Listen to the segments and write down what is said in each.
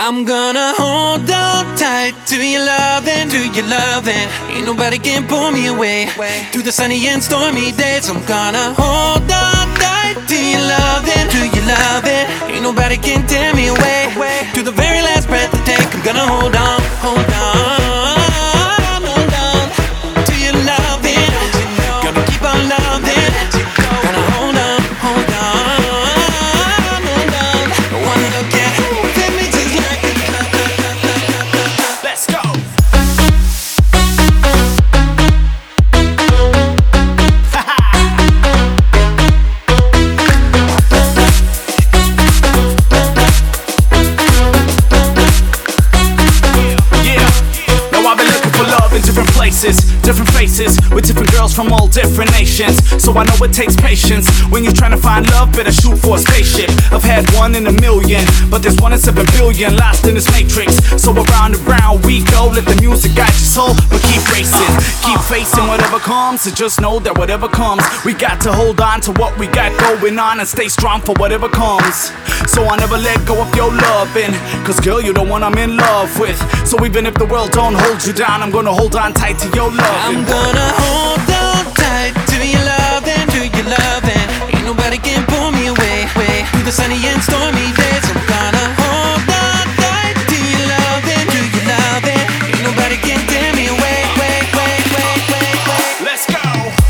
I'm gonna hold on tight to your loving, to your loving. Ain't nobody can pull me away through the sunny and stormy days. I'm gonna hold on tight to your loving, to your loving. Ain't nobody can tear me away to the very last breath I take. I'm gonna hold on, hold on, hold on to your loving. Gonna keep on loving. Gonna hold on, hold on, hold on. One look at that makes it like let's go. Different places, different faces, with different girls from all different nations. So I know it takes patience. When you're trying to find love, better shoot for a spaceship. I've had 1 in a million, but there's 1 in 7 billion lost in this matrix. So around and round we go, let the music guide your soul. But keep racing, keep facing whatever comes. And just know that whatever comes, we got to hold on to what we got going on and stay strong for whatever comes. So I never let go of your loving, cause girl, you're the one I'm in love with. So even if the world don't hold you down, I'm gonna hold on tight to your loving. I'm gonna hold on tight to your loving, to your loving. Ain't nobody can pull me away through the sunny and stormy days. I'm gonna hold on tight to your loving, to your loving. Ain't nobody can tear me away. Let's go.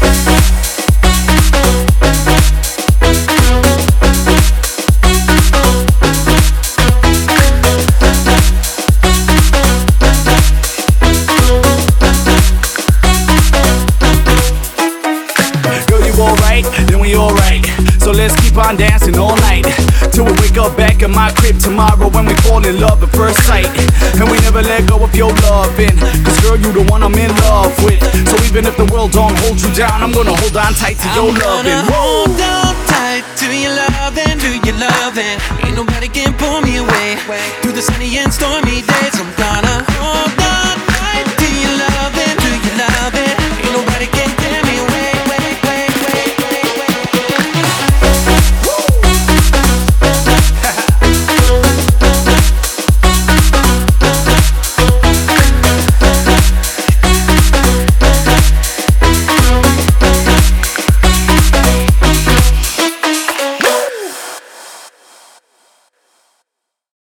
Then we alright. So let's keep on dancing all night till we wake up back in my crib tomorrow when we fall in love at first sight. And we never let go of your loving, cause girl, you the one I'm in love with. So even if the world don't hold you down, I'm gonna hold on tight to your loving. Hold on tight